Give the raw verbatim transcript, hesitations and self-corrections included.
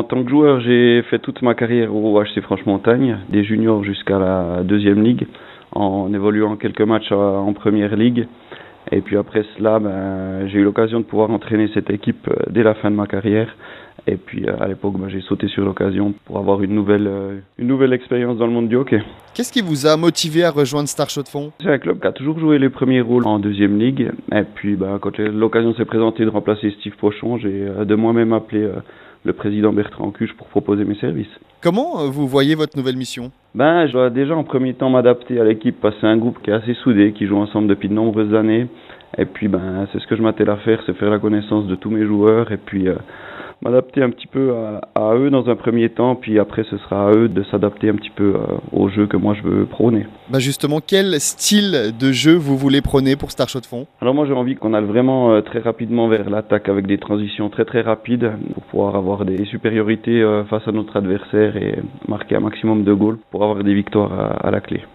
tant que joueur, j'ai fait toute ma carrière au H C Franche-Montagne, des juniors jusqu'à la deuxième ligue, en évoluant quelques matchs en première ligue. Et puis après cela, ben, j'ai eu l'occasion de pouvoir entraîner cette équipe dès la fin de ma carrière. Et puis à l'époque, ben, j'ai sauté sur l'occasion pour avoir une nouvelle, euh, une nouvelle expérience dans le monde du hockey. Qu'est-ce qui vous a motivé à rejoindre Stars Chaux-de-Fonds? C'est un club qui a toujours joué les premiers rôles en deuxième ligue. Et puis ben, quand l'occasion s'est présentée de remplacer Steve Pochon, j'ai de moi-même appelé euh, le président Bertrand Cuche pour proposer mes services. Comment euh, vous voyez votre nouvelle mission? Ben, je dois déjà en premier temps m'adapter à l'équipe parce que c'est un groupe qui est assez soudé, qui joue ensemble depuis de nombreuses années. Et puis ben, c'est ce que je m'attelle à faire, c'est faire la connaissance de tous mes joueurs et puis euh, m'adapter un petit peu à, à eux dans un premier temps, puis après ce sera à eux de s'adapter un petit peu euh, au jeu que moi je veux prôner. Bah justement, quel style de jeu vous voulez prôner pour Stars Chaux-de-Fonds? Alors moi j'ai envie qu'on aille vraiment euh, très rapidement vers l'attaque avec des transitions très très rapides pour pouvoir avoir des supériorités euh, face à notre adversaire et marquer un maximum de goals pour avoir des victoires à, à la clé.